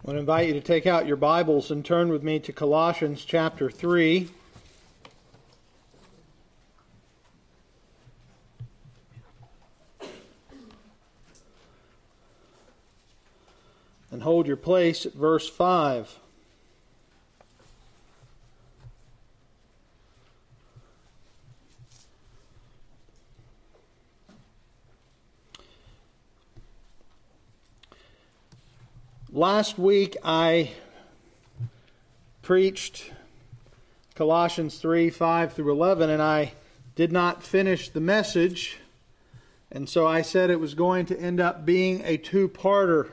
I want to invite you to take out your Bibles and turn with me to Colossians chapter 3. And hold your place at verse 5. Last week I preached Colossians 3, 5 through 11, and I did not finish the message, and so I said it was going to end up being a two-parter.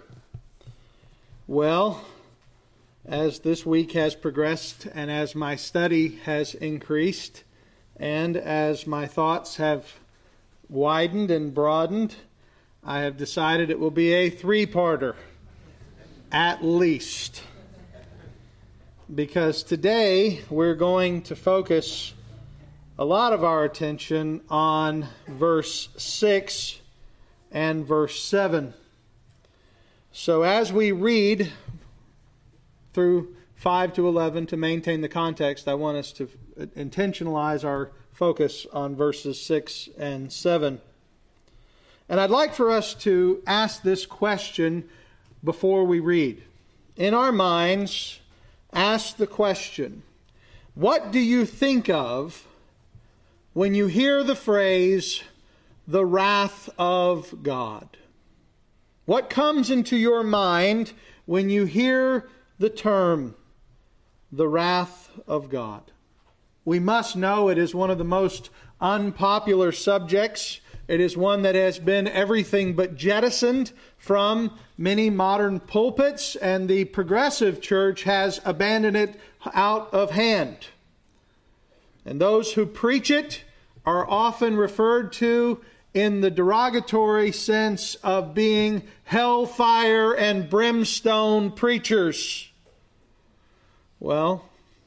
Well, as this week has progressed and as my study has increased and as my thoughts have widened and broadened, I have decided it will be a three-parter. At least. Because today we're going to focus a lot of our attention on verse 6 and verse 7. So as we read through 5 to 11 to maintain the context, I want us to intentionalize our focus on verses 6 and 7. And I'd like for us to ask this question before we read. In our minds, ask the question, what do you think of when you hear the phrase, the wrath of God? What comes into your mind when you hear the term, the wrath of God? We must know it is one of the most unpopular subjects. It is one that has been everything but jettisoned from many modern pulpits, and the progressive church has abandoned it out of hand. And those who preach it are often referred to in the derogatory sense of being hellfire and brimstone preachers. Well,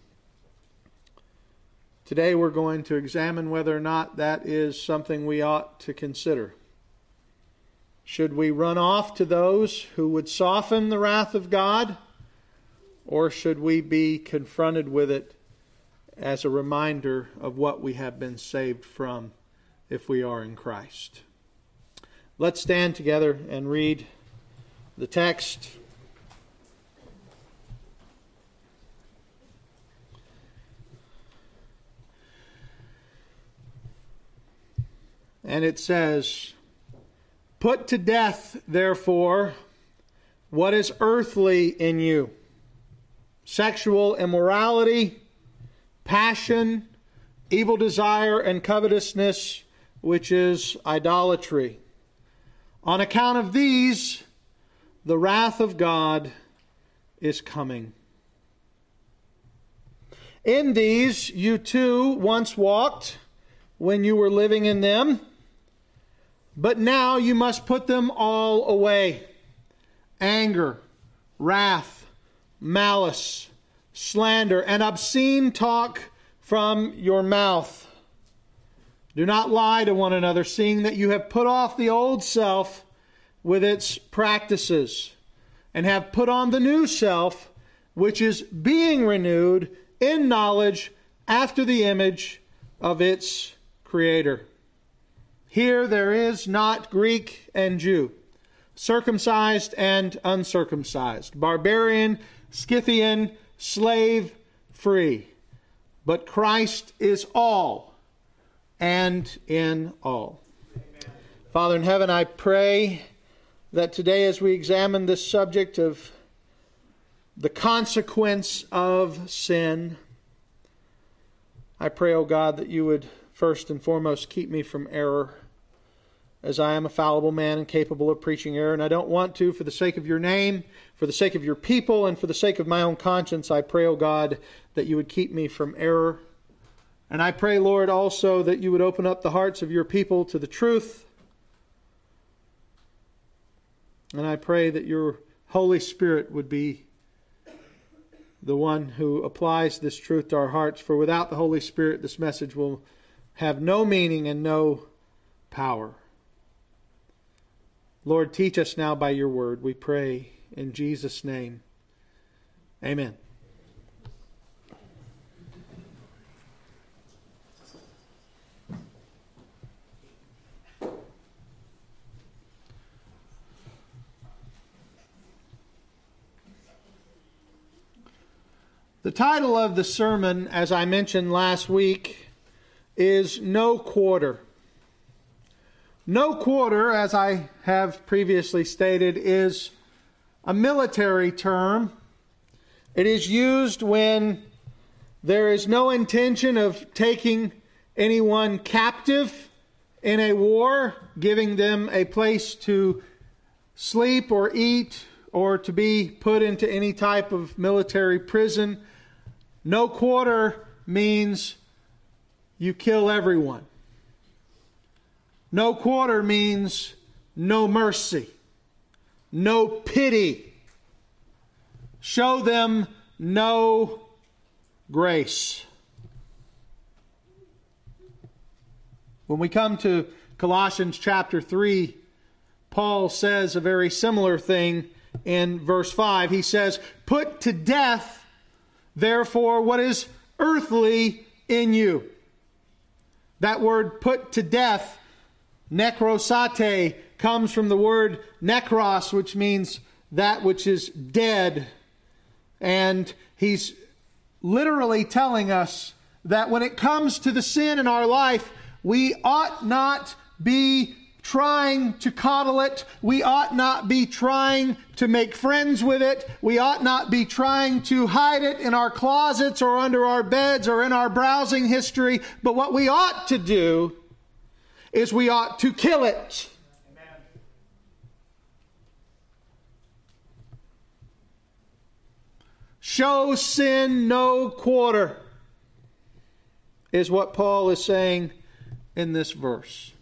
today we're going to examine whether or not that is something we ought to consider. Should we run off to those who would soften the wrath of God, or should we be confronted with it as a reminder of what we have been saved from if we are in Christ? Let's stand together and read the text. And it says, "Put to death, therefore, what is earthly in you: sexual immorality, passion, evil desire, and covetousness, which is idolatry. On account of these, the wrath of God is coming. In these you too once walked when you were living in them. But now you must put them all away: anger, wrath, malice, slander, and obscene talk from your mouth. Do not lie to one another, seeing that you have put off the old self with its practices, and have put on the new self, which is being renewed in knowledge after the image of its Creator. Here there is not Greek and Jew, circumcised and uncircumcised, barbarian, Scythian, slave, free. But Christ is all and in all." Amen. Father in heaven, I pray that today as we examine this subject of the consequence of sin, I pray, O God, that you would first and foremost keep me from error, as I am a fallible man and capable of preaching error, and I don't want to. For the sake of your name, for the sake of your people, and for the sake of my own conscience, I pray, O God, that you would keep me from error. And I pray, Lord, also that you would open up the hearts of your people to the truth. And I pray that your Holy Spirit would be the one who applies this truth to our hearts. For without the Holy Spirit, this message will have no meaning and no power. Lord, teach us now by your word, we pray in Jesus' name. Amen. The title of the sermon, as I mentioned last week, is No Quarter. No quarter, as I have previously stated, is a military term. It is used when there is no intention of taking anyone captive in a war, giving them a place to sleep or eat or to be put into any type of military prison. No quarter means you kill everyone. No quarter means no mercy, no pity. Show them no grace. When we come to Colossians chapter 3, Paul says a very similar thing in verse 5. He says, "Put to death, therefore, what is earthly in you." That word "put to death," nekrosate, comes from the word nekros, which means that which is dead. And he's literally telling us that when it comes to the sin in our life, we ought not be trying to coddle it. We ought not be trying to make friends with it. We ought not be trying to hide it in our closets or under our beds or in our browsing history. But what we ought to do is we ought to kill it. Amen. Show sin no quarter is what Paul is saying in this verse.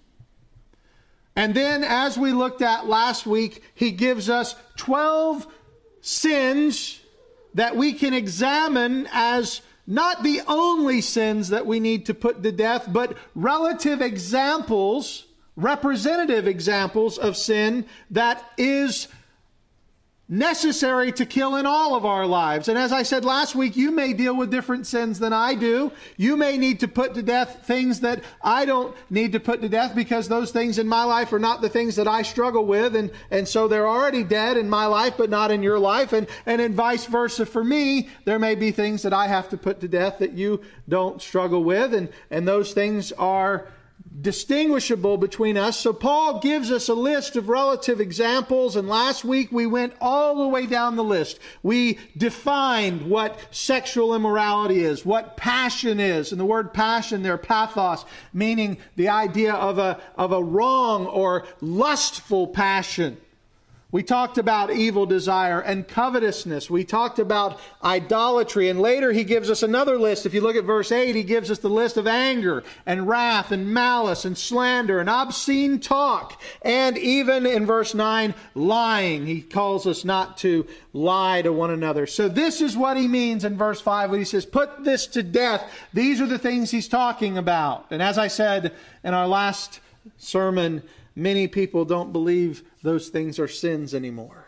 And then, as we looked at last week, he gives us 12 sins that we can examine as not the only sins that we need to put to death, but relative examples, representative examples of sin that is necessary to kill in all of our lives. And as I said last week, you may deal with different sins than I do. You may need to put to death things that I don't need to put to death because those things in my life are not the things that I struggle with. And so they're already dead in my life, but not in your life. And in vice versa for me, there may be things that I have to put to death that you don't struggle with. And those things are distinguishable between us. So Paul gives us a list of relative examples, and last week we went all the way down the list. We defined what sexual immorality is, what passion is, and the word passion there, pathos, meaning the idea of a wrong or lustful passion. We talked about evil desire and covetousness. We talked about idolatry. And later he gives us another list. If you look at verse 8, he gives us the list of anger and wrath and malice and slander and obscene talk. And even in verse 9, lying. He calls us not to lie to one another. So this is what he means in verse 5 when he says, put this to death. These are the things he's talking about. And as I said in our last sermon, many people don't believe those things are sins anymore.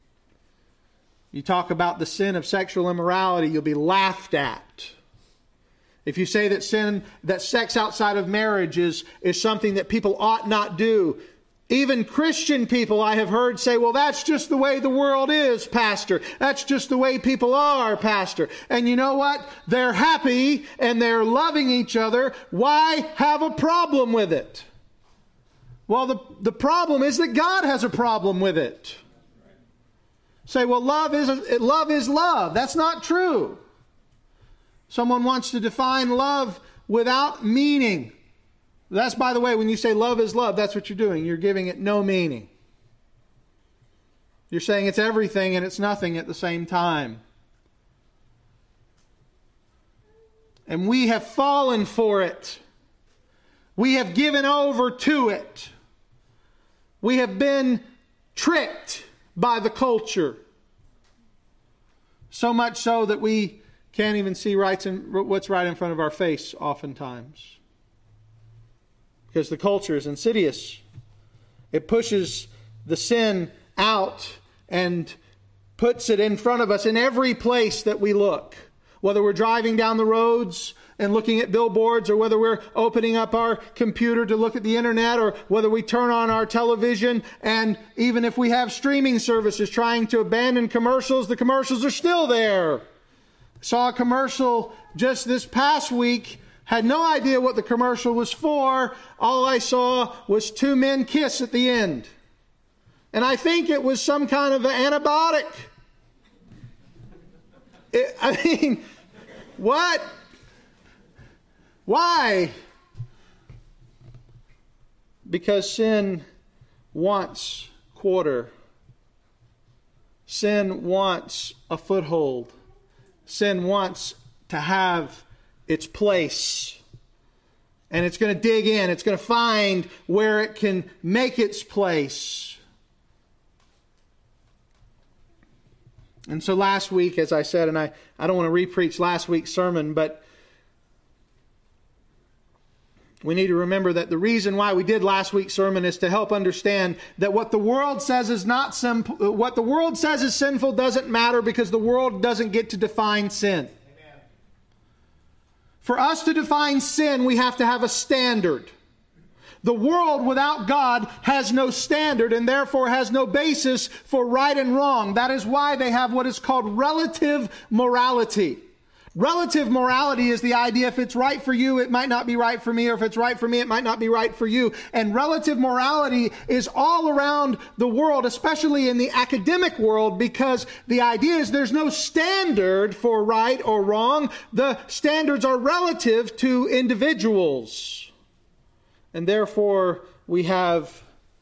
You talk about the sin of sexual immorality, you'll be laughed at. If you say that sex outside of marriage is something that people ought not do, even Christian people I have heard say, well, that's just the way the world is, Pastor. That's just the way people are, Pastor. And you know what? They're happy and they're loving each other. Why have a problem with it? Well, the problem is that God has a problem with it. Say, well, love is love. That's not true. Someone wants to define love without meaning. That's, by the way, when you say love is love, that's what you're doing. You're giving it no meaning. You're saying it's everything and it's nothing at the same time. And we have fallen for it. We have given over to it. We have been tricked by the culture. So much so that we can't even see what's right in front of our face oftentimes. Because the culture is insidious. It pushes the sin out and puts it in front of us in every place that we look. Whether we're driving down the roads and looking at billboards, or whether we're opening up our computer to look at the internet, or whether we turn on our television, and even if we have streaming services trying to abandon commercials, the commercials are still there. Saw a commercial just this past week, had no idea what the commercial was for. All I saw was two men kiss at the end. And I think it was some kind of an antibiotic. What? Why? Because sin wants quarter. Sin wants a foothold. Sin wants to have its place. And it's going to dig in. It's going to find where it can make its place. And so last week, as I said, and I don't want to re-preach last week's sermon, but we need to remember that the reason why we did last week's sermon is to help understand that what the world says is not simple. What the world says is sinful doesn't matter, because the world doesn't get to define sin. Amen. For us to define sin, we have to have a standard. The world without God has no standard, and therefore has no basis for right and wrong. That is why they have what is called relative morality. Relative morality is the idea if it's right for you, it might not be right for me, or if it's right for me, it might not be right for you. And relative morality is all around the world, especially in the academic world, because the idea is there's no standard for right or wrong. The standards are relative to individuals. And therefore, we have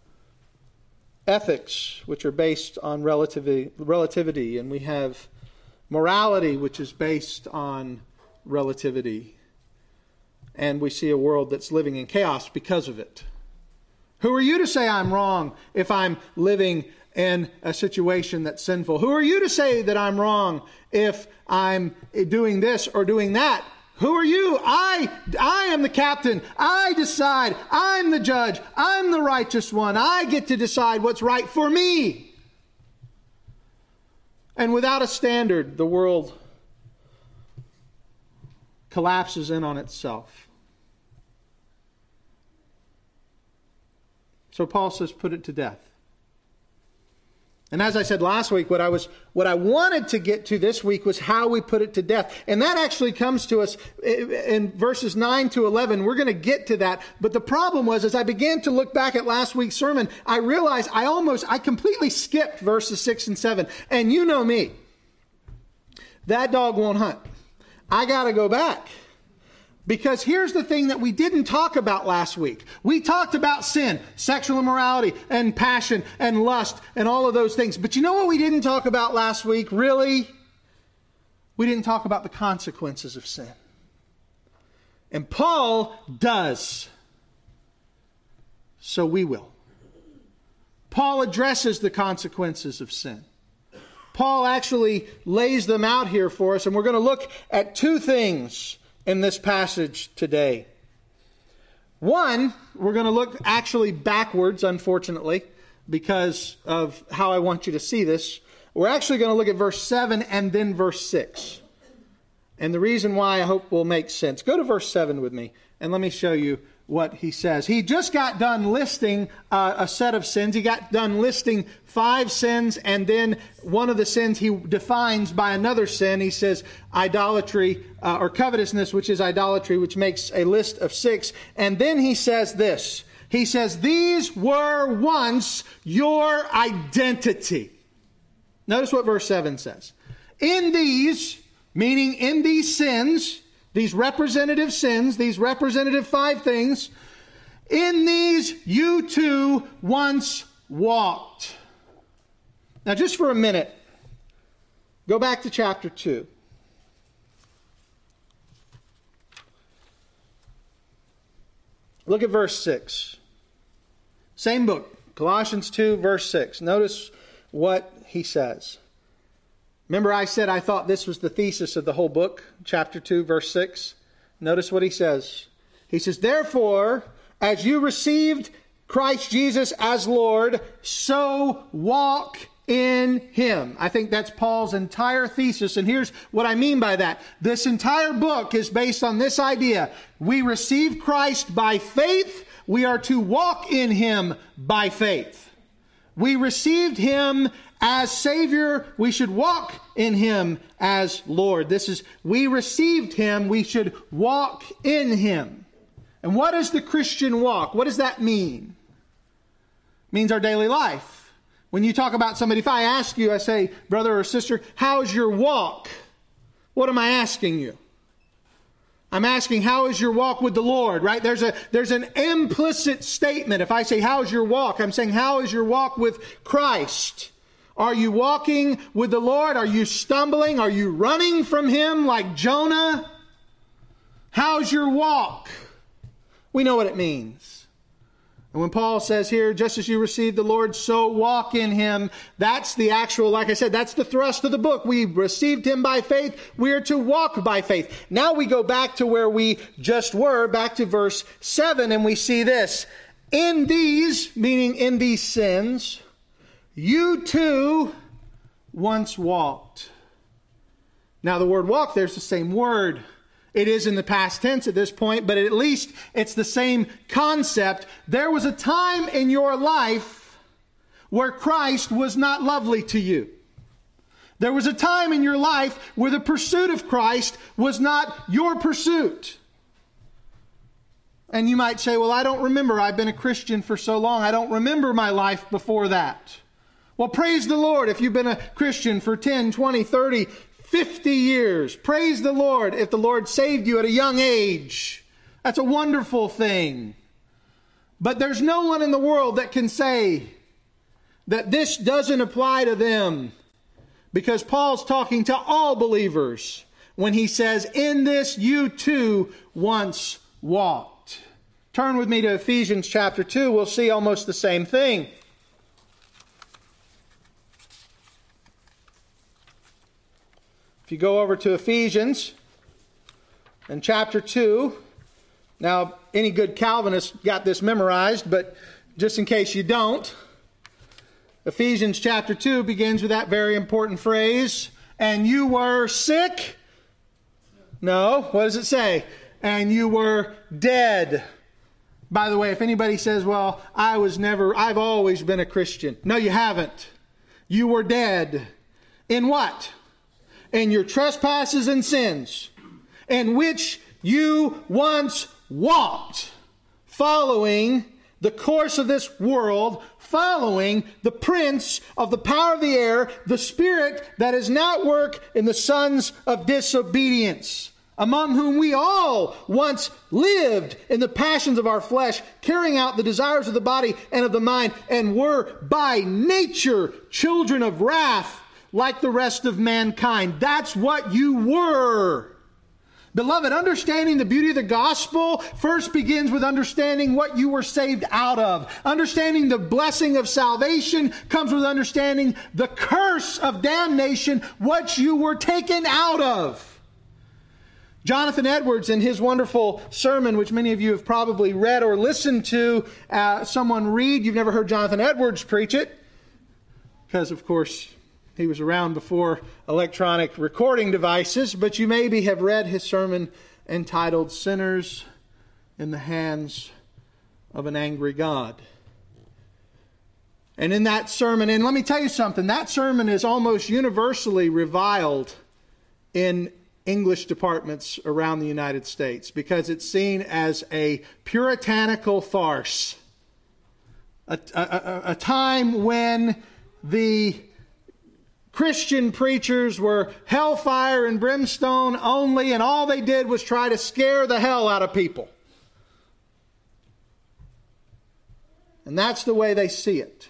ethics, which are based on relativity, and we have morality, which is based on relativity. And we see a world that's living in chaos because of it. Who are you to say I'm wrong if I'm living in a situation that's sinful? Who are you to say that I'm wrong if I'm doing this or doing that? Who are you? I am the captain. I decide. I'm the judge. I'm the righteous one. I get to decide what's right for me. And without a standard, the world collapses in on itself. So Paul says, put it to death. And as I said last week, what I wanted to get to this week was how we put it to death. And that actually comes to us in verses 9 to 11. We're going to get to that. But the problem was, as I began to look back at last week's sermon, I realized I completely skipped verses 6 and 7. And you know me. That dog won't hunt. I got to go back. Because here's the thing that we didn't talk about last week. We talked about sin, sexual immorality, and passion, and lust, and all of those things. But you know what we didn't talk about last week, really? We didn't talk about the consequences of sin. And Paul does. So we will. Paul addresses the consequences of sin. Paul actually lays them out here for us, and we're going to look at two things in this passage today. One, we're going to look actually backwards, unfortunately, because of how I want you to see this. We're actually going to look at verse 7 and then verse 6. And the reason why I hope will make sense. Go to verse 7 with me, and let me show you what he says. He just got done listing a set of sins. He got done listing 5 sins, and then one of the sins he defines by another sin. He says idolatry or covetousness, which is idolatry, which makes a list of 6. And then he says this. He says, these were once your identity. Notice what verse 7 says. In these, meaning in these sins, these representative sins, these representative 5 things, in these you too once walked. Now just for a minute, go back to chapter 2. Look at verse 6. Same book, Colossians 2, verse 6. Notice what he says. Remember I said I thought this was the thesis of the whole book, chapter 2, verse 6. Notice what he says. He says, therefore, as you received Christ Jesus as Lord, so walk in Him. I think that's Paul's entire thesis. And here's what I mean by that. This entire book is based on this idea. We receive Christ by faith. We are to walk in Him by faith. We received Him as Savior. We should walk in Him as Lord. We received Him. We should walk in Him. And what is the Christian walk? What does that mean? It means our daily life. When you talk about somebody, if I ask you, I say, brother or sister, how's your walk? What am I asking you? I'm asking, how is your walk with the Lord, right? There's an implicit statement. If I say, how's your walk? I'm saying, how is your walk with Christ? Are you walking with the Lord? Are you stumbling? Are you running from Him like Jonah? How's your walk? We know what it means. And when Paul says here, just as you received the Lord, so walk in Him, that's the actual, like I said, that's the thrust of the book. We received Him by faith. We are to walk by faith. Now we go back to where we just were, back to verse 7, and we see this. In these, meaning in these sins, you too once walked. Now the word walk, there's the same word. It is in the past tense at this point, but at least it's the same concept. There was a time in your life where Christ was not lovely to you. There was a time in your life where the pursuit of Christ was not your pursuit. And you might say, well, I don't remember. I've been a Christian for so long. I don't remember my life before that. Well, praise the Lord if you've been a Christian for 10, 20, 30, 50 years. Praise the Lord if the Lord saved you at a young age. That's a wonderful thing. But there's no one in the world that can say that this doesn't apply to them, because Paul's talking to all believers when he says, in this you too once walked. Turn with me to Ephesians chapter 2. We'll see almost the same thing. If you go over to Ephesians and chapter 2, now any good Calvinist got this memorized, but just in case you don't, Ephesians chapter 2 begins with that very important phrase, and you were sick? No, what does it say? And you were dead. By the way, if anybody says, well, I've always been a Christian. No, you haven't. You were dead. In what? In your trespasses and sins, in which you once walked, following the course of this world, following the prince of the power of the air, the spirit that is now at work in the sons of disobedience, among whom we all once lived in the passions of our flesh, carrying out the desires of the body and of the mind, and were by nature children of wrath, like the rest of mankind. That's what you were. Beloved, understanding the beauty of the gospel first begins with understanding what you were saved out of. Understanding the blessing of salvation comes with understanding the curse of damnation, what you were taken out of. Jonathan Edwards, in his wonderful sermon, which many of you have probably read or listened to someone read. You've never heard Jonathan Edwards preach it, because, of course, he was around before electronic recording devices, but you maybe have read his sermon entitled Sinners in the Hands of an Angry God. And in that sermon, and let me tell you something, that sermon is almost universally reviled in English departments around the United States because it's seen as a puritanical farce. A time when the Christian preachers were hellfire and brimstone only, and all they did was try to scare the hell out of people. And that's the way they see it.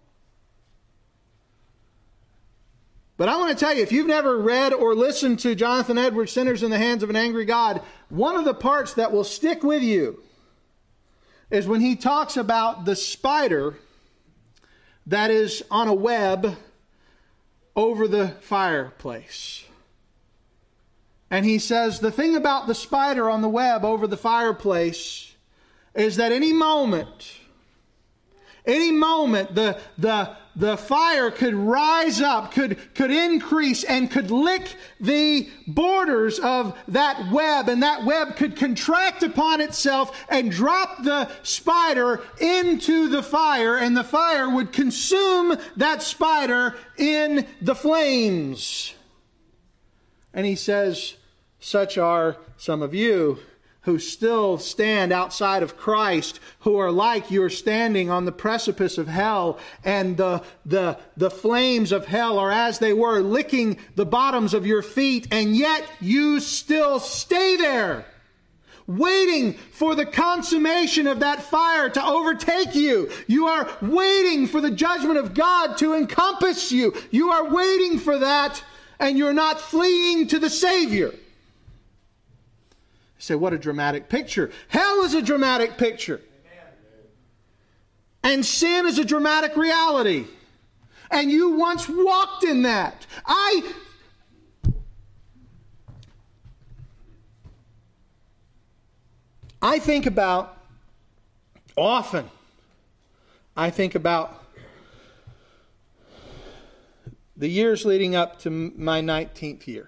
But I want to tell you, if you've never read or listened to Jonathan Edwards' Sinners in the Hands of an Angry God, one of the parts that will stick with you is when he talks about the spider that is on a web over the fireplace. And he says the thing about the spider on the web over the fireplace is that any moment Any moment, the fire could rise up, could increase, and could lick the borders of that web. And that web could contract upon itself and drop the spider into the fire. And the fire would consume that spider in the flames. And he says, such are some of you who still stand outside of Christ, who are like you're standing on the precipice of hell, and the flames of hell are as they were licking the bottoms of your feet, and yet you still stay there, waiting for the consummation of that fire to overtake you. You are waiting for the judgment of God to encompass you. You are waiting for that, and you're not fleeing to the Savior. You say, what a dramatic picture. Hell is a dramatic picture. And sin is a dramatic reality. And you once walked in that. I think about the years leading up to my 19th year.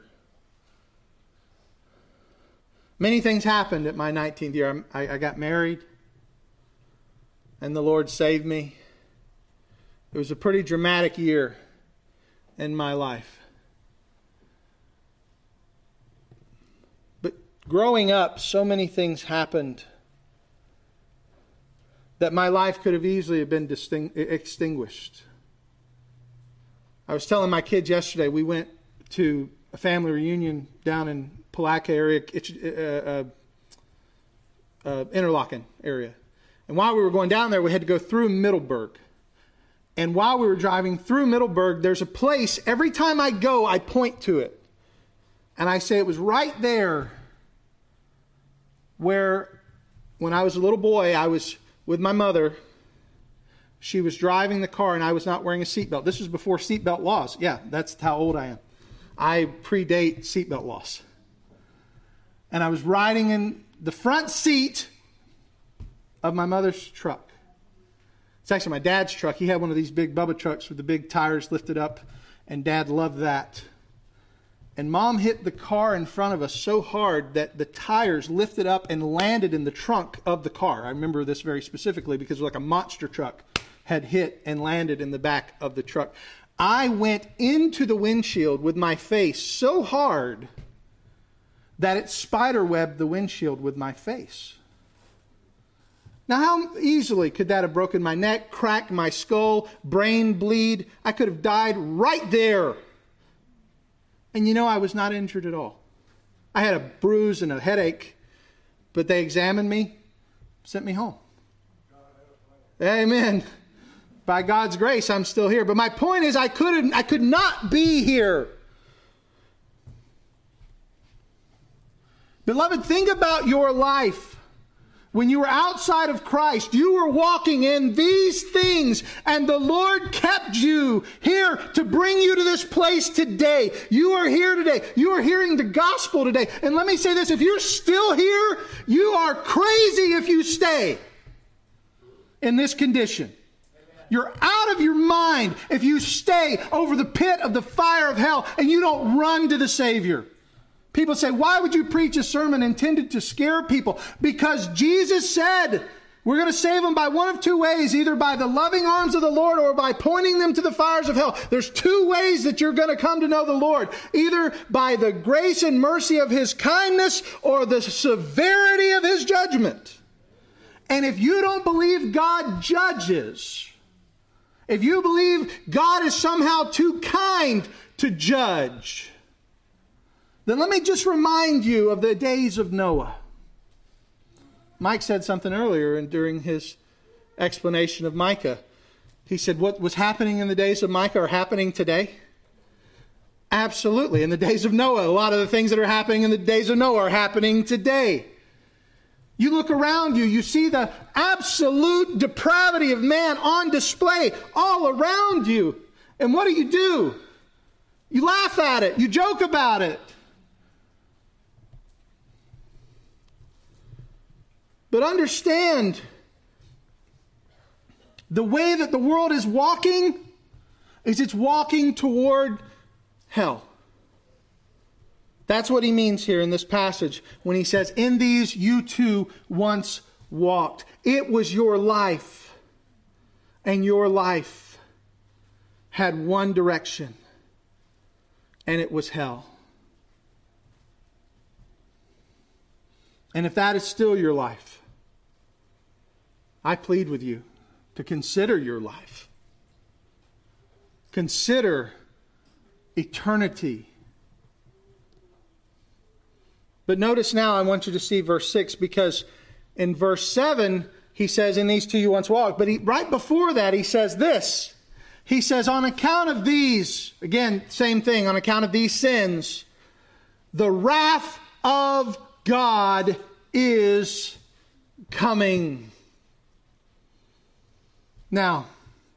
Many things happened at my 19th year. I got married, and the Lord saved me. It was a pretty dramatic year in my life. But growing up, so many things happened that my life could have easily been extinguished. I was telling my kids yesterday, we went to a family reunion down in Palatka area, Interlaken area. And while we were going down there, we had to go through Middleburg. And while we were driving through Middleburg, there's a place, every time I go, I point to it. And I say it was right there where, when I was a little boy, I was with my mother. She was driving the car and I was not wearing a seatbelt. This was before seatbelt laws. Yeah, that's how old I am. I predate seatbelt laws. And I was riding in the front seat of my mother's truck. It's actually my dad's truck. He had one of these big Bubba trucks with the big tires lifted up, and Dad loved that. And Mom hit the car in front of us so hard that the tires lifted up and landed in the trunk of the car. I remember this very specifically because it was like a monster truck had hit and landed in the back of the truck. I went into the windshield with my face so hard that it spiderwebbed the windshield with my face. Now, how easily could that have broken my neck, cracked my skull, brain bleed? I could have died right there. And you know, I was not injured at all. I had a bruise and a headache, but they examined me, sent me home. Amen. By God's grace, I'm still here. But my point is, I could not be here. Beloved, think about your life. When you were outside of Christ, you were walking in these things, and the Lord kept you here to bring you to this place today. You are here today. You are hearing the gospel today. And let me say this, if you're still here, you are crazy if you stay in this condition. You're out of your mind if you stay over the pit of the fire of hell and you don't run to the Savior. People say, why would you preach a sermon intended to scare people? Because Jesus said, we're going to save them by one of two ways, either by the loving arms of the Lord or by pointing them to the fires of hell. There's two ways that you're going to come to know the Lord, either by the grace and mercy of His kindness or the severity of His judgment. And if you don't believe God judges, if you believe God is somehow too kind to judge, then let me just remind you of the days of Noah. Mike said something earlier during his explanation of Micah. He said what was happening in the days of Micah are happening today. Absolutely. In the days of Noah, a lot of the things that are happening in the days of Noah are happening today. You look around you, you see the absolute depravity of man on display all around you. And what do? You laugh at it. You joke about it. But understand the way that the world is walking is it's walking toward hell. That's what he means here in this passage when he says, in these you too once walked. It was your life, and your life had one direction, and it was hell. And if that is still your life, I plead with you to consider your life. Consider eternity. But notice now, I want you to see verse 6, because in verse 7, he says, in these two you once walked. But right before that, he says this. He says, on account of these, again, same thing, on account of these sins, the wrath of God is coming. Now,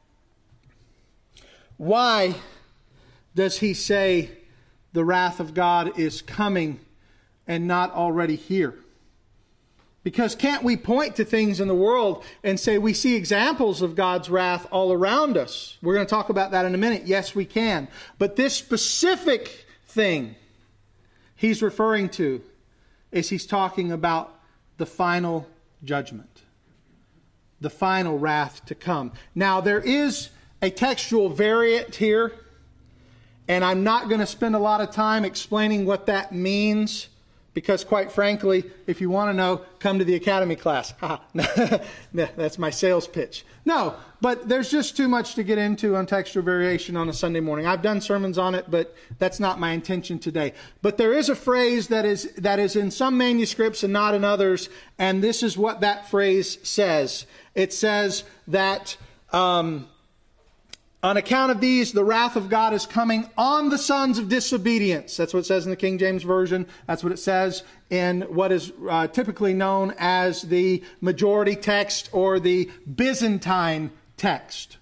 why does he say the wrath of God is coming and not already here? Because can't we point to things in the world and say we see examples of God's wrath all around us? We're going to talk about that in a minute. Yes, we can. But this specific thing he's referring to is he's talking about the final judgment, the final wrath to come. Now, there is a textual variant here, and I'm not going to spend a lot of time explaining what that means, because quite frankly, if you want to know, come to the Academy class. That's my sales pitch. No, but there's just too much to get into on textual variation on a Sunday morning. I've done sermons on it, but that's not my intention today. But there is a phrase that is in some manuscripts and not in others, and this is what that phrase says. It says that on account of these, the wrath of God is coming on the sons of disobedience. That's what it says in the King James Version. That's what it says in what is typically known as the majority text or the Byzantine text.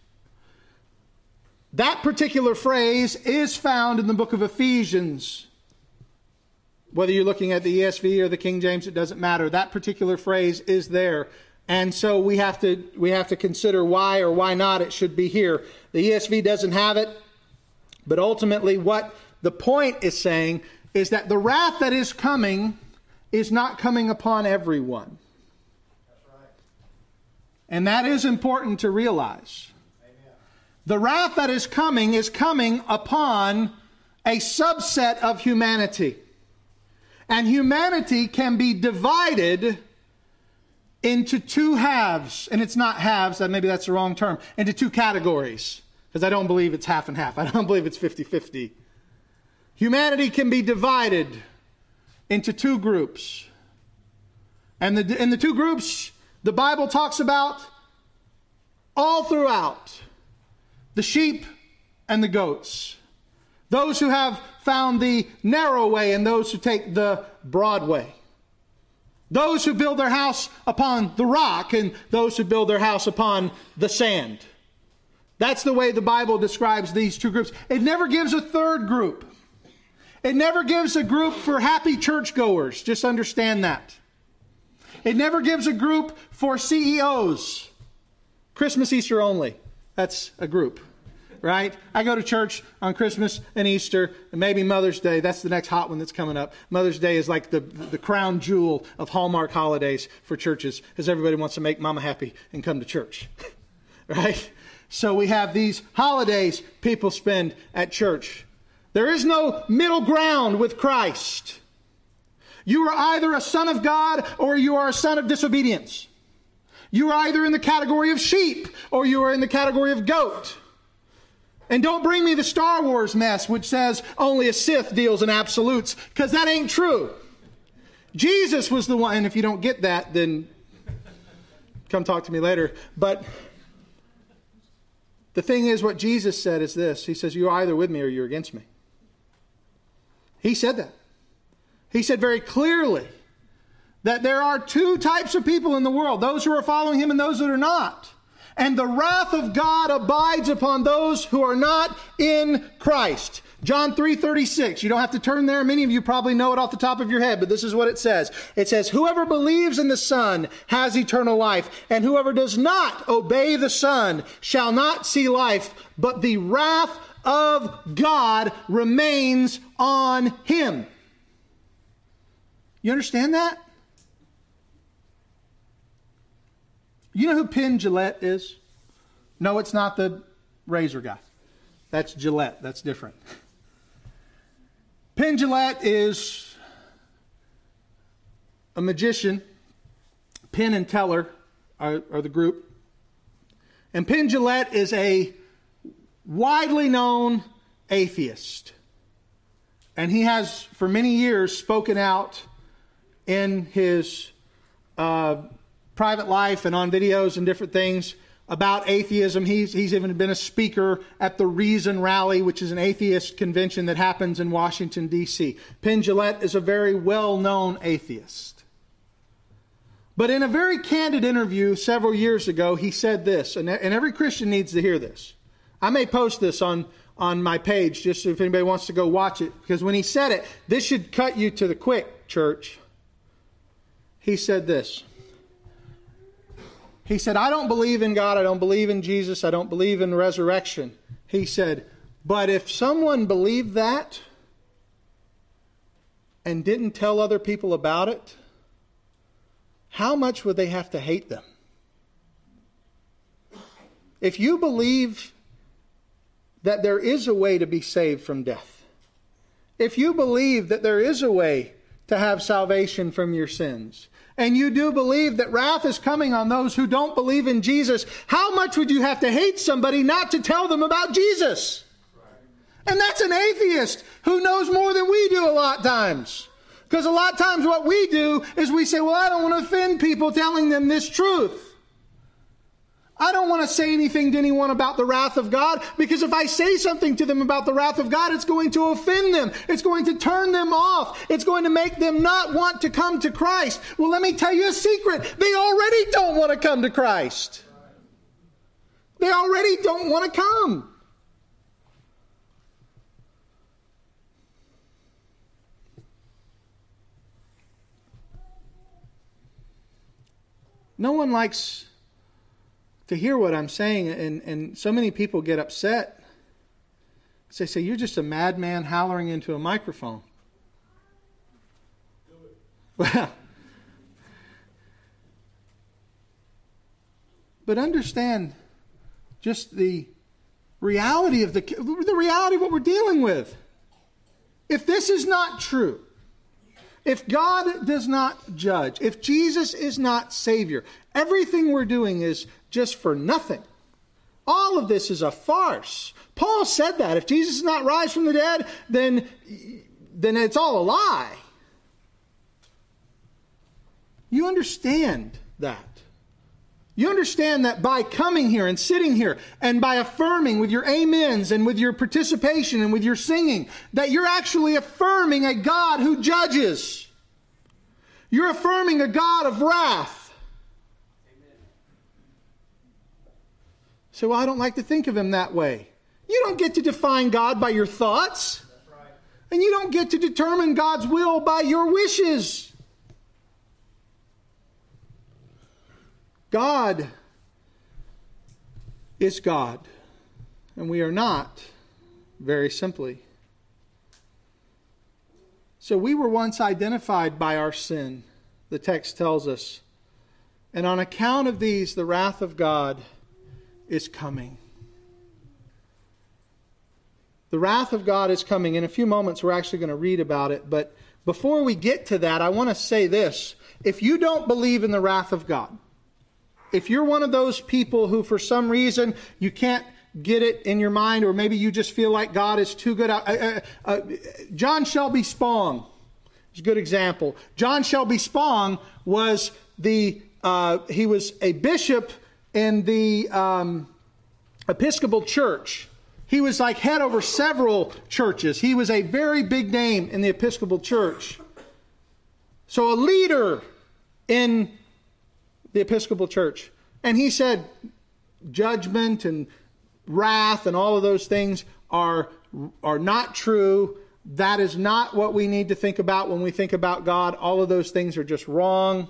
That particular phrase is found in the book of Ephesians. Whether you're looking at the ESV or the King James, it doesn't matter. That particular phrase is there. And so we have to consider why or why not it should be here. The ESV doesn't have it, but ultimately what the point is saying is that the wrath that is coming is not coming upon everyone. That's right. And that is important to realize. Amen. The wrath that is coming upon a subset of humanity. And humanity can be divided into two halves, and it's not halves, maybe that's the wrong term, into two categories, because I don't believe it's half and half. I don't believe it's 50-50. Humanity can be divided into two groups. And in the two groups, the Bible talks about all throughout, the sheep and the goats. Those who have found the narrow way and those who take the broad way. Those who build their house upon the rock and those who build their house upon the sand. That's the way the Bible describes these two groups. It never gives a third group. It never gives a group for happy churchgoers. Just understand that. It never gives a group for CEOs. Christmas, Easter only. That's a group. Right? I go to church on Christmas and Easter and maybe Mother's Day. That's the next hot one that's coming up. Mother's Day is like the crown jewel of Hallmark holidays for churches because everybody wants to make mama happy and come to church. Right? So we have these holidays people spend at church. There is no middle ground with Christ. You are either a son of God or you are a son of disobedience. You are either in the category of sheep or you are in the category of goat. And don't bring me the Star Wars mess, which says only a Sith deals in absolutes, because that ain't true. Jesus was the one, and if you don't get that, then come talk to me later. But the thing is, what Jesus said is this. He says, you're either with me or you're against me. He said that. He said very clearly that there are two types of people in the world, those who are following him and those that are not. And the wrath of God abides upon those who are not in Christ. John 3:36. You don't have to turn there. Many of you probably know it off the top of your head, but this is what it says. It says, whoever believes in the Son has eternal life, and whoever does not obey the Son shall not see life, but the wrath of God remains on him. You understand that? You know who Penn Jillette is? No, it's not the razor guy. That's Gillette. That's different. Penn Jillette is a magician. Penn and Teller are the group. And Penn Jillette is a widely known atheist. And he has, for many years, spoken out in his private life and on videos and different things about atheism. He's even been a speaker at the Reason Rally, which is an atheist convention that happens in Washington, D.C. Penn Jillette is a very well-known atheist. But in a very candid interview several years ago, he said this, and every Christian needs to hear this. I may post this on my page, just if anybody wants to go watch it, because when he said it, this should cut you to the quick, church. He said this. He said, I don't believe in God. I don't believe in Jesus. I don't believe in resurrection. He said, but if someone believed that and didn't tell other people about it, how much would they have to hate them? If you believe that there is a way to be saved from death, if you believe that there is a way to have salvation from your sins, and you do believe that wrath is coming on those who don't believe in Jesus, how much would you have to hate somebody not to tell them about Jesus? And that's an atheist who knows more than we do a lot of times. Because a lot of times what we do is we say, well, I don't want to offend people telling them this truth. I don't want to say anything to anyone about the wrath of God, because if I say something to them about the wrath of God, it's going to offend them. It's going to turn them off. It's going to make them not want to come to Christ. Well, let me tell you a secret. They already don't want to come to Christ. They already don't want to come. No one likes to hear what I'm saying, and so many people get upset. They say, you're just a madman hollering into a microphone. Well, but understand just the reality of the reality of what we're dealing with. If this is not true, if God does not judge, if Jesus is not Savior, everything we're doing is just for nothing. All of this is a farce. Paul said that. If Jesus does not rise from the dead, then it's all a lie. You understand that. You understand that by coming here and sitting here and by affirming with your amens and with your participation and with your singing, that you're actually affirming a God who judges. You're affirming a God of wrath. So, well, I don't like to think of him that way. You don't get to define God by your thoughts. That's right. And you don't get to determine God's will by your wishes. God is God, and we are not, very simply. So we were once identified by our sin, the text tells us. And on account of these, the wrath of God is coming. The wrath of God is coming. In a few moments, we're actually going to read about it. But before we get to that, I want to say this. If you don't believe in the wrath of God, if you're one of those people who for some reason you can't get it in your mind, or maybe you just feel like God is too good. John Shelby Spong is a good example. John Shelby Spong was he was a bishop in the Episcopal Church. He was like head over several churches. He was a very big name in the Episcopal Church. So a leader in the Episcopal Church. And he said, judgment and wrath and all of those things are not true. That is not what we need to think about when we think about God. All of those things are just wrong.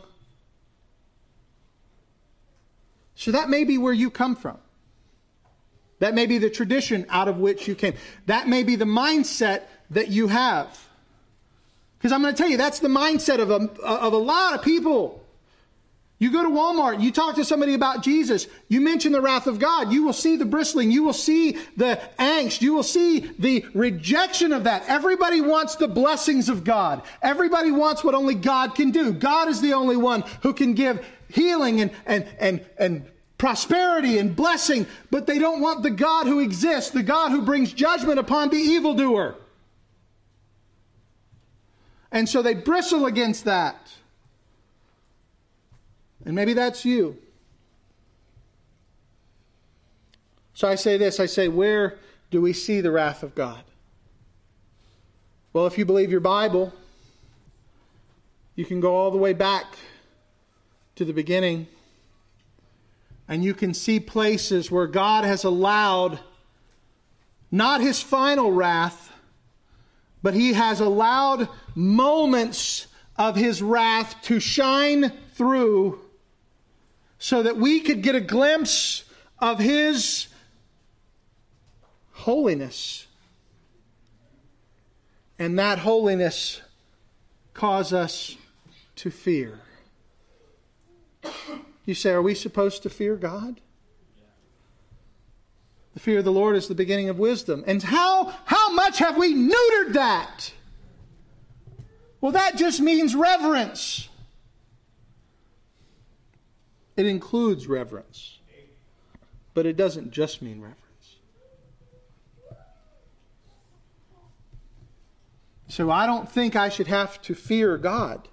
So that may be where you come from. That may be the tradition out of which you came. That may be the mindset that you have. Because I'm going to tell you, that's the mindset of a lot of people. You go to Walmart, you talk to somebody about Jesus, you mention the wrath of God, you will see the bristling, you will see the angst, you will see the rejection of that. Everybody wants the blessings of God. Everybody wants what only God can do. God is the only one who can give healing and prosperity and blessing, but they don't want the God who exists, the God who brings judgment upon the evildoer. And so they bristle against that. And maybe that's you. So I say this, I say, where do we see the wrath of God? Well, if you believe your Bible, you can go all the way back to the beginning, and you can see places where God has allowed not his final wrath, but he has allowed moments of his wrath to shine through so that we could get a glimpse of his holiness. And that holiness cause us to fear. You say, are we supposed to fear God? The fear of the Lord is the beginning of wisdom. And how much have we neutered that? Well, that just means reverence. It includes reverence. But it doesn't just mean reverence. So I don't think I should have to fear God.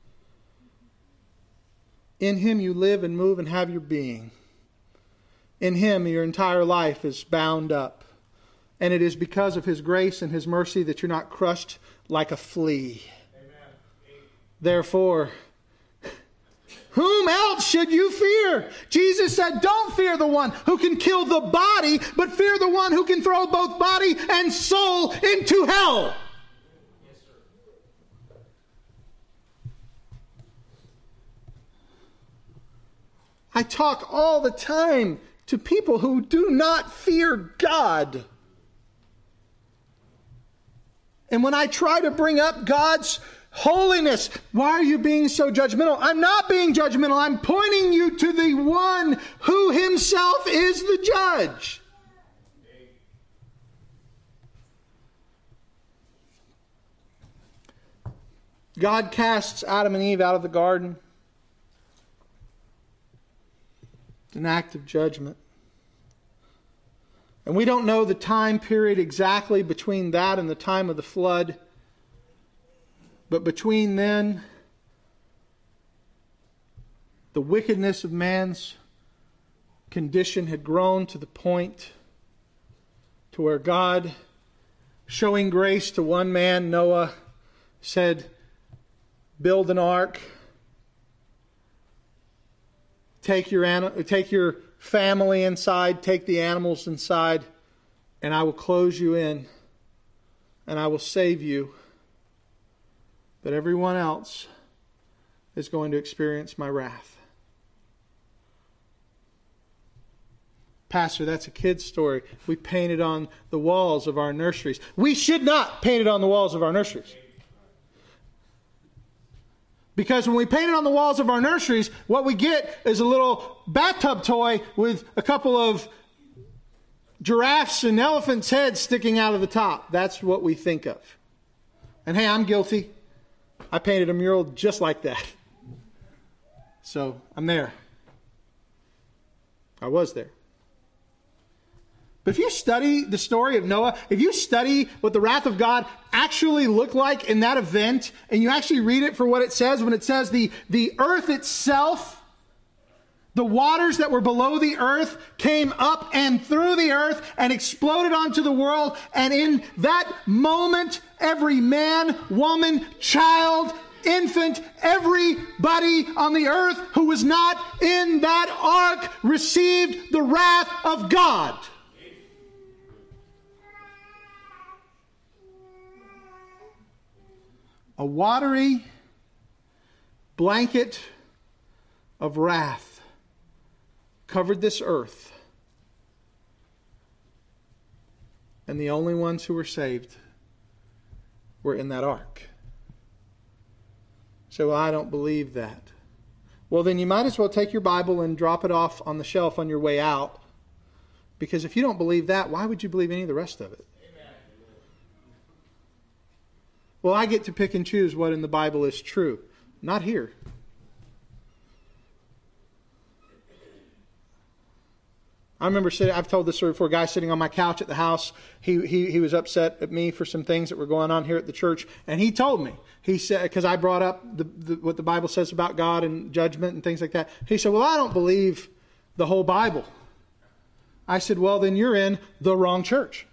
In him you live and move and have your being. In him your entire life is bound up. And it is because of his grace and his mercy that you're not crushed like a flea. Amen. Therefore, whom else should you fear? Jesus said, don't fear the one who can kill the body, but fear the one who can throw both body and soul into hell. Yes, sir. I talk all the time to people who do not fear God. And when I try to bring up God's holiness, why are you being so judgmental? I'm not being judgmental. I'm pointing you to the one who himself is the judge. God casts Adam and Eve out of the garden. It's an act of judgment. And we don't know the time period exactly between that and the time of the flood. But between then, the wickedness of man's condition had grown to the point to where God, showing grace to one man, Noah, said, build an ark. Take your family inside, take the animals inside, and I will close you in, and I will save you. But everyone else is going to experience my wrath. Pastor, that's a kid's story. We paint it on the walls of our nurseries. We should not paint it on the walls of our nurseries. Because when we paint it on the walls of our nurseries, what we get is a little bathtub toy with a couple of giraffes and elephants' heads sticking out of the top. That's what we think of. And hey, I'm guilty. I painted a mural just like that. So I'm there. I was there. But if you study the story of Noah, if you study what the wrath of God actually looked like in that event, and you actually read it for what it says, when it says the earth itself, the waters that were below the earth came up and through the earth and exploded onto the world. And in that moment, every man, woman, child infant, everybody on the earth who was not in that ark received the wrath of God. A watery blanket of wrath covered this earth. And the only ones who were saved were in that ark. So, well, I don't believe that. Well, then you might as well take your Bible and drop it off on the shelf on your way out. Because if you don't believe that, why would you believe any of the rest of it? Amen. Well, I get to pick and choose what in the Bible is true. Not here. I remember I've told this story before, a guy sitting on my couch at the house, he was upset at me for some things that were going on here at the church, and he told me, he said, because I brought up what the Bible says about God and judgment and things like that. He said, well, I don't believe the whole Bible. I said, well, then you're in the wrong church.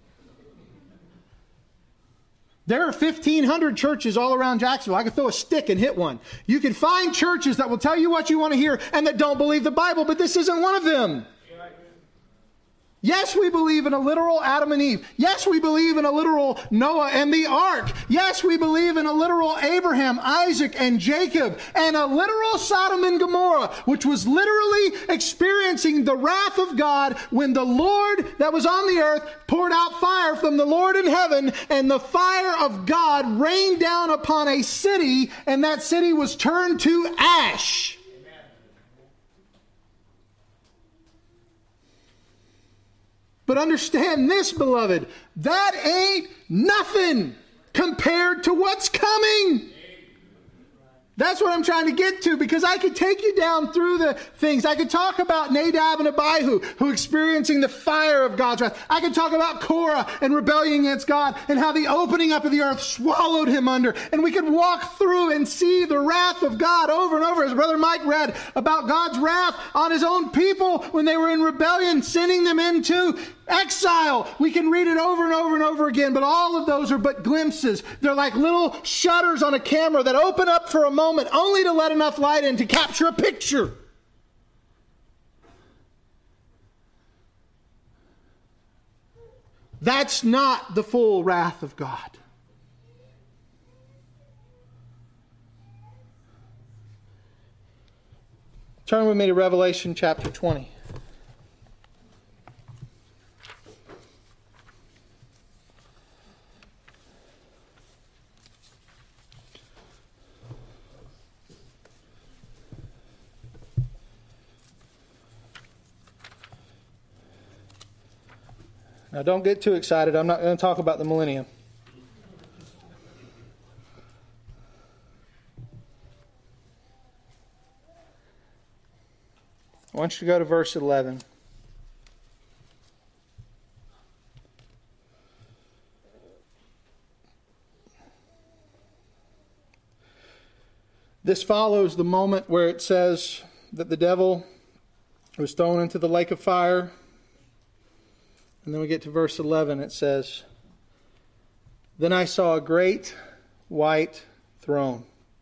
There are 1,500 churches all around Jacksonville. I could throw a stick and hit one. You can find churches that will tell you what you want to hear and that don't believe the Bible, but this isn't one of them. Yes, we believe in a literal Adam and Eve. Yes, we believe in a literal Noah and the ark. Yes, we believe in a literal Abraham, Isaac, and Jacob, and a literal Sodom and Gomorrah, which was literally experiencing the wrath of God when the Lord that was on the earth poured out fire from the Lord in heaven, and the fire of God rained down upon a city, and that city was turned to ash. But understand this, beloved, that ain't nothing compared to what's coming. That's what I'm trying to get to, because I could take you down through the things. I could talk about Nadab and Abihu, who experiencing the fire of God's wrath. I could talk about Korah and rebellion against God and how the opening up of the earth swallowed him under. And we could walk through and see the wrath of God over and over, as Brother Mike read about God's wrath on his own people when they were in rebellion, sending them into exile. We can read it over and over and over again, but all of those are but glimpses. They're like little shutters on a camera that open up for a moment only to let enough light in to capture a picture. That's not the full wrath of God. Turn with me to Revelation chapter 20. Now, don't get too excited. I'm not going to talk about the millennium. I want you to go to verse 11. This follows the moment where it says that the devil was thrown into the lake of fire. And then we get to verse 11. It says, "Then I saw a great white throne,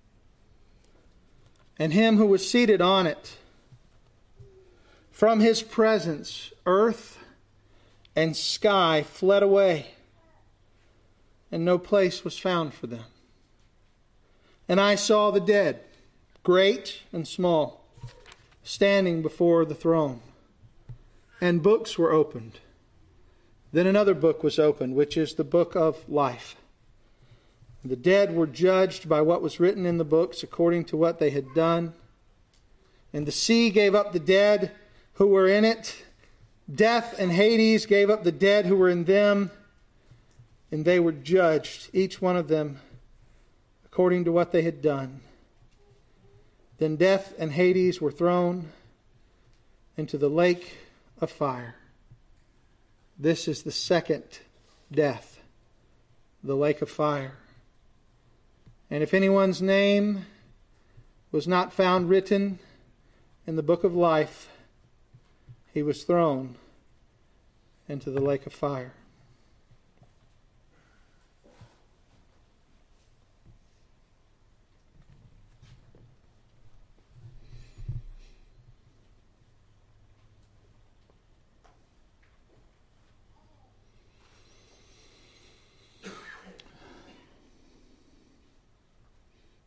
and him who was seated on it. From his presence, earth and sky fled away, and no place was found for them. And I saw the dead, great and small, standing before the throne, and books were opened. Then another book was opened, which is the book of life. The dead were judged by what was written in the books according to what they had done. And the sea gave up the dead who were in it. Death and Hades gave up the dead who were in them. And they were judged, each one of them, according to what they had done. Then death and Hades were thrown into the lake of fire. This is the second death, the lake of fire. And if anyone's name was not found written in the book of life, he was thrown into the lake of fire."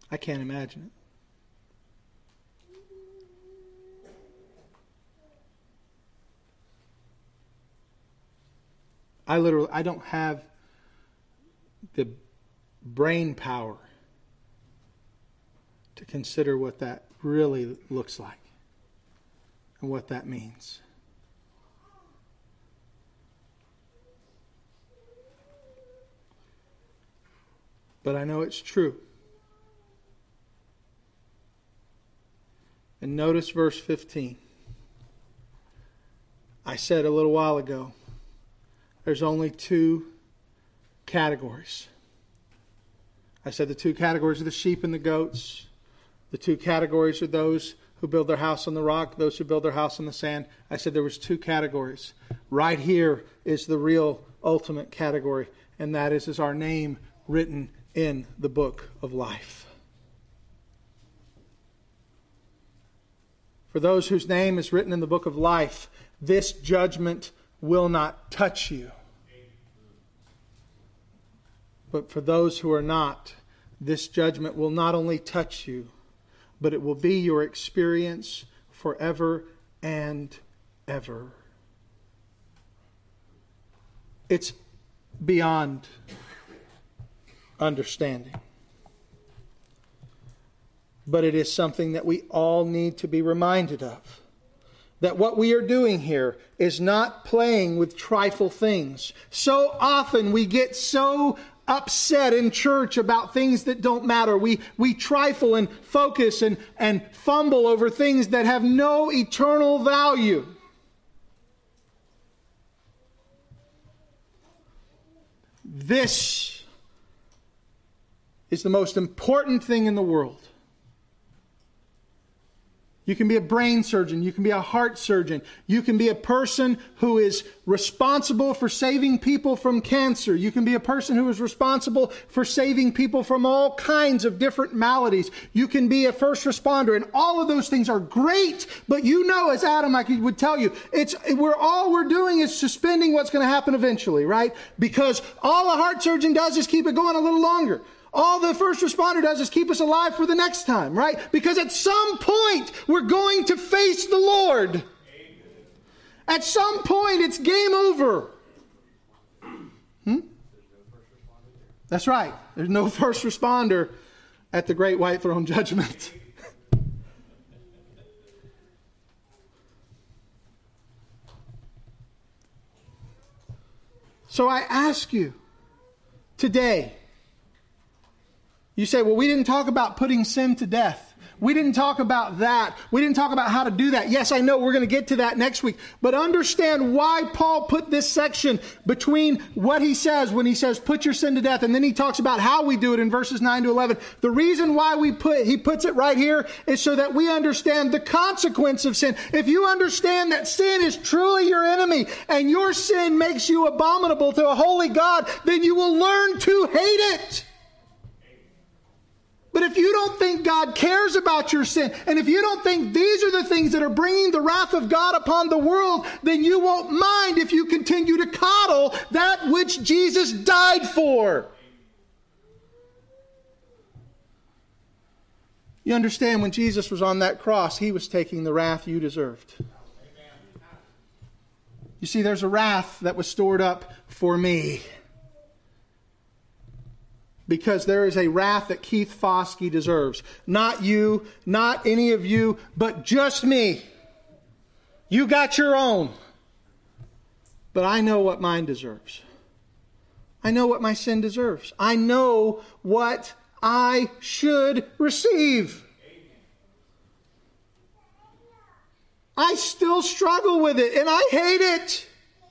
I can't imagine it. I don't have the brain power to consider what that really looks like and what that means. But I know it's true. And notice verse 15. I said a little while ago, there's only two categories. I said the two categories are the sheep and the goats. The two categories are those who build their house on the rock, those who build their house on the sand. I said there was two categories. Right here is the real ultimate category, and that is our name written in the book of life. For those whose name is written in the book of life, this judgment will not touch you. But for those who are not, this judgment will not only touch you, but it will be your experience forever and ever. It's beyond understanding. But it is something that we all need to be reminded of. That what we are doing here is not playing with trifle things. So often we get so upset in church about things that don't matter. We trifle and focus and fumble over things that have no eternal value. This is the most important thing in the world. You can be a brain surgeon. You can be a heart surgeon. You can be a person who is responsible for saving people from cancer. You can be a person who is responsible for saving people from all kinds of different maladies. You can be a first responder. And all of those things are great. But you know, as Adam would tell you, all we're doing is suspending what's going to happen eventually, right? Because all a heart surgeon does is keep it going a little longer. All the first responder does is keep us alive for the next time, right? Because at some point, we're going to face the Lord. Amen. At some point, it's game over. That's right. There's no first responder at the great white throne judgment. So I ask you today, you say, well, we didn't talk about putting sin to death. We didn't talk about that. We didn't talk about how to do that. Yes, I know we're going to get to that next week. But understand why Paul put this section between what he says when he says, put your sin to death, and then he talks about how we do it in verses 9 to 11. The reason why he puts it right here is so that we understand the consequence of sin. If you understand that sin is truly your enemy and your sin makes you abominable to a holy God, then you will learn to hate it. But if you don't think God cares about your sin, and if you don't think these are the things that are bringing the wrath of God upon the world, then you won't mind if you continue to coddle that which Jesus died for. You understand, when Jesus was on that cross, he was taking the wrath you deserved. You see, there's a wrath that was stored up for me. Because there is a wrath that Keith Foskey deserves. Not you, not any of you, but just me. You got your own. But I know what mine deserves. I know what my sin deserves. I know what I should receive. I still struggle with it, and I hate it.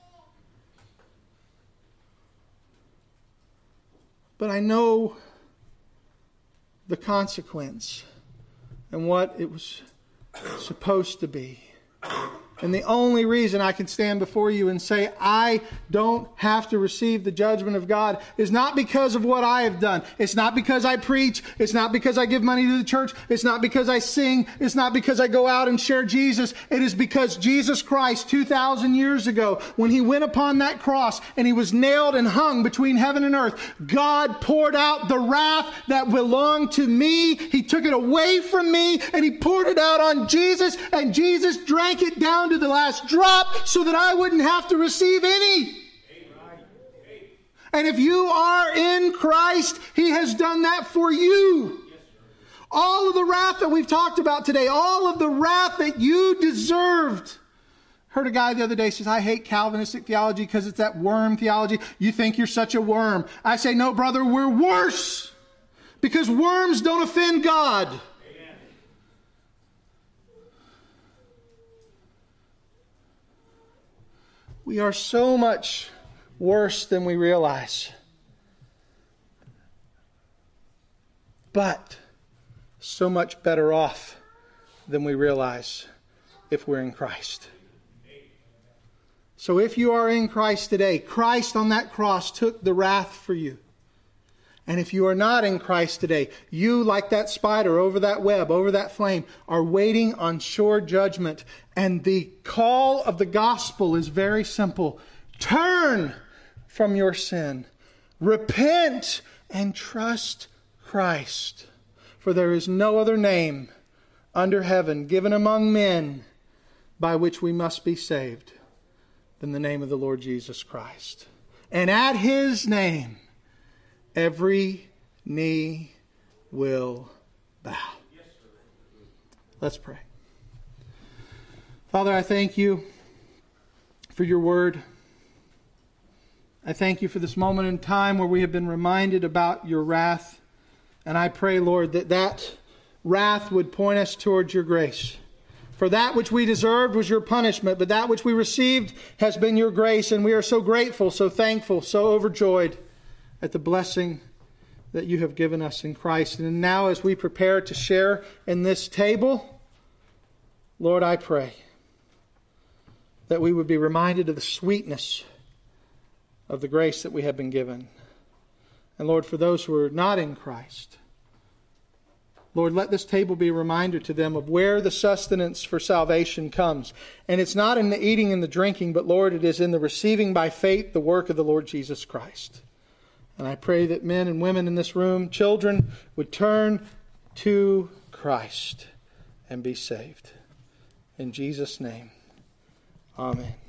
But I know the consequence and what it was supposed to be. And the only reason I can stand before you and say I don't have to receive the judgment of God is not because of what I have done. It's not because I preach. It's not because I give money to the church. It's not because I sing. It's not because I go out and share Jesus. It is because Jesus Christ 2,000 years ago, when he went upon that cross and he was nailed and hung between heaven and earth, God poured out the wrath that belonged to me. He took it away from me and he poured it out on Jesus, and Jesus drank it down to the last drop so that I wouldn't have to receive any. And if you are in Christ, he has done that for you. All of the wrath that we've talked about today, all of the wrath that you deserved. Heard a guy the other day says, I hate Calvinistic theology because it's that worm theology. You think you're such a worm. I say, no, brother, we're worse. Because worms don't offend God. We are so much worse than we realize. But so much better off than we realize if we're in Christ. So if you are in Christ today, Christ on that cross took the wrath for you. And if you are not in Christ today, you, like that spider over that web, over that flame, are waiting on sure judgment. And the call of the gospel is very simple. Turn from your sin. Repent and trust Christ. For there is no other name under heaven given among men by which we must be saved than the name of the Lord Jesus Christ. And at his name, every knee will bow. Let's pray. Father, I thank you for your word. I thank you for this moment in time where we have been reminded about your wrath. And I pray, Lord, that wrath would point us towards your grace. For that which we deserved was your punishment, but that which we received has been your grace. And we are so grateful, so thankful, so overjoyed at the blessing that you have given us in Christ. And now as we prepare to share in this table, Lord, I pray that we would be reminded of the sweetness of the grace that we have been given. And Lord, for those who are not in Christ, Lord, let this table be a reminder to them of where the sustenance for salvation comes. And it's not in the eating and the drinking, but Lord, it is in the receiving by faith the work of the Lord Jesus Christ. And I pray that men and women in this room, children, would turn to Christ and be saved. In Jesus' name, amen.